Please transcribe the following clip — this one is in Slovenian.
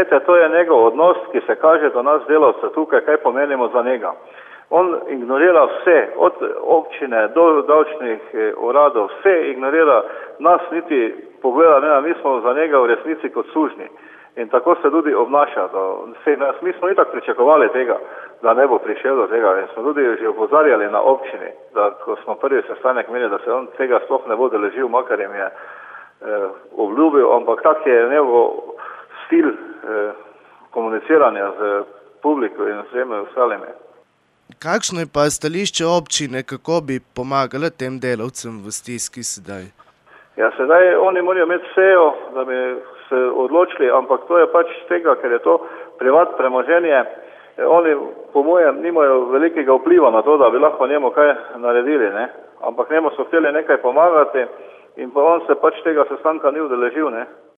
Glejte, to je njegov odnos, ki se kaže do nas delavcev tukaj, kaj pomenimo za njega. On ignorira vse, od občine do davčnih uradov, vse ignorira, nas niti pogleda, ne, mi smo za njega v resnici kot sužnji. In tako se tudi obnaša. Mi smo itak pričakovali tega, da ne bo prišel do tega. In smo tudi že opozarjali na občini, da ko smo prvi sestanek imeli, da se on tega sploh ne bo deležil, makar jim je obljubil, ampak tak je njegov stil komuniciranja z publiko in vsemi ostalimi. Kakšno je pa stališče občine, kako bi pomagale tem delavcem v stiski sedaj? Ja, sedaj oni morajo imeti sejo, da bi se odločili, ampak to je pač tega, ker je to privat premoženje. Oni, po mojem, nimajo velikega vpliva na to, da bi lahko njemu kaj naredili, ne? Ampak njemu so hteli nekaj pomagati in pa on se pač tega sestanka ni udeležil, ne?